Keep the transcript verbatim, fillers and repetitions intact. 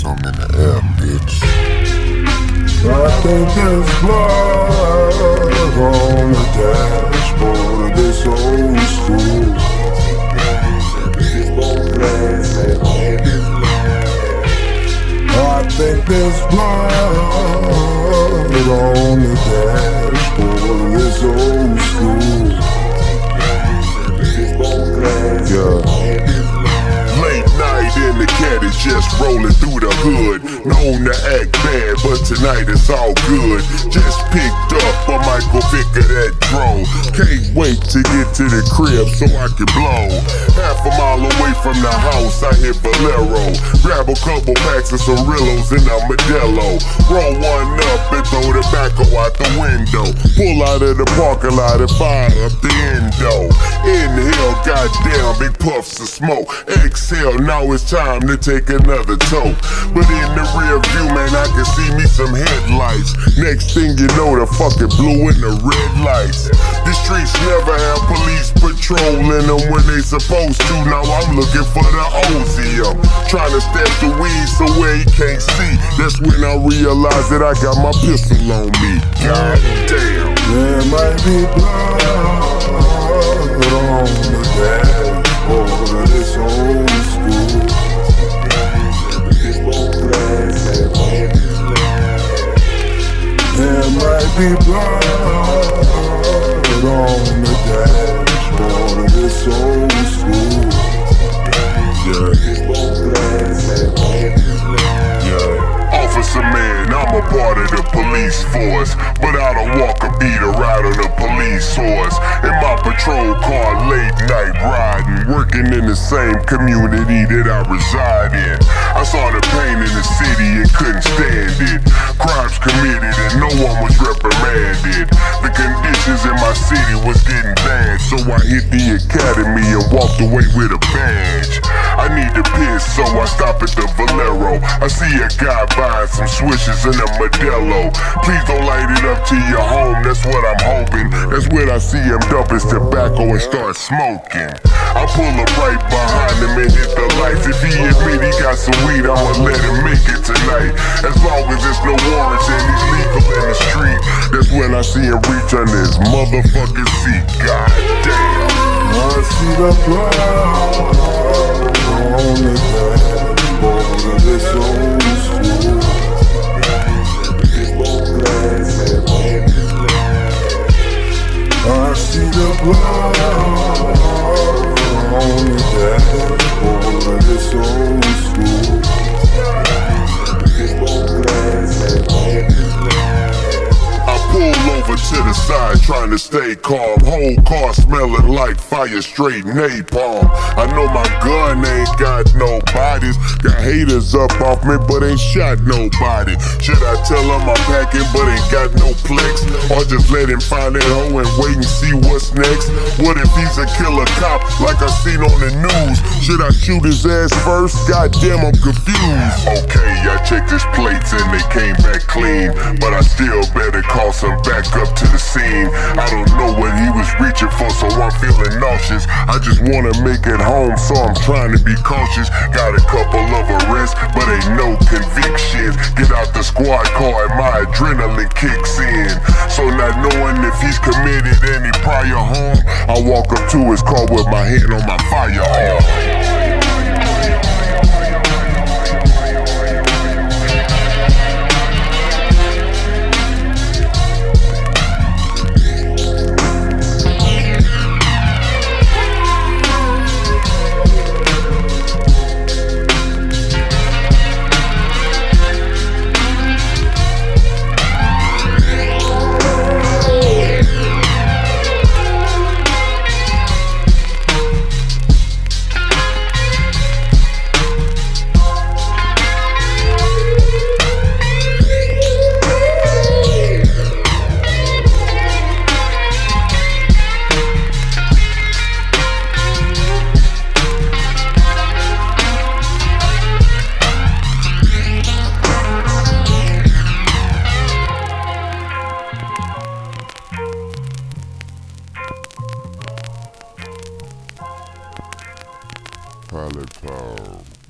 some in the air, bitch. I think there's blood on the dashboard of this old school. I think there's blood on the dashboard of this old school. Yeah. Late night in the caddy, just rolling through the hood. Known to act bad, but tonight it's all good. Just picked up a Michael Vick of that dro. Can't wait to get to the crib so I can blow. Half a mile away from the house, I hit Valero. Grab a couple packs of Cirillos and a Modelo. Roll one up and throw the tobacco out the window. Pull out of the parking lot and fire up the endo. Inhale, goddamn, big puffs of smoke. Exhale, now it's time to take another toke. But in the rear view, man, I can see me some headlights. Next thing you know, the fucking blue and the red lights. The streets never have police patrolling them when they supposed to. Now I'm looking for the Ozium, trying to stash the weed so where he can't see. That's when I realized that I got my pistol on me. God damn. There might be blood on the dashboard of this old school. There might be blood on the dashboard of this old school. Yeah. Yeah. Officer man, I'm a part of the police force, but I don't walk a beat or ride on a police horse. In my patrol car, late night riding, working in the same community that I reside in. I saw the pain in the city and couldn't stand it. Crimes committed and no one was reprimanded. The conditions in my city was getting bad, so I hit the academy and walked away with a badge. I need to piss, so I stop at the Valero. I see a guy buying some swishes and a Modelo. Please don't light it up to your home, that's what I'm hoping. That's when I see him dump his tobacco and start smoking. I pull up right behind him and hit the lights. If he admit he got some weed, I'ma let him make it tonight. As long as there's no warrants and he's legal in the street, that's when I see him reach under his motherfucking seat. God damn. I see the blood on the dashboard of this old school. I see the blood on the dashboard of this old school. I pull over to the side trying to stay calm. Whole car smelling like fire, straight napalm. I know my gun ain't got no bodies. Got haters up off me but ain't shot nobody. Should I tell him I'm packing but ain't got no plex? Or just let him find that hoe and wait and see what's next? What if he's a killer cop like I seen on the news? Should I shoot his ass first? Goddamn, I'm confused. Okay, I checked his plates and they came back clean, but I still better call some backup to the scene. I don't know what he was reaching for, so I'm feeling nauseous. I just wanna make it home, so I'm trying to be cautious. Got a couple of arrests, but ain't no conviction. Get out the squad car and my adrenaline kicks in. So not knowing if he's committed any prior harm, I walk up to his car with my hand on my firearm. Pilot Power.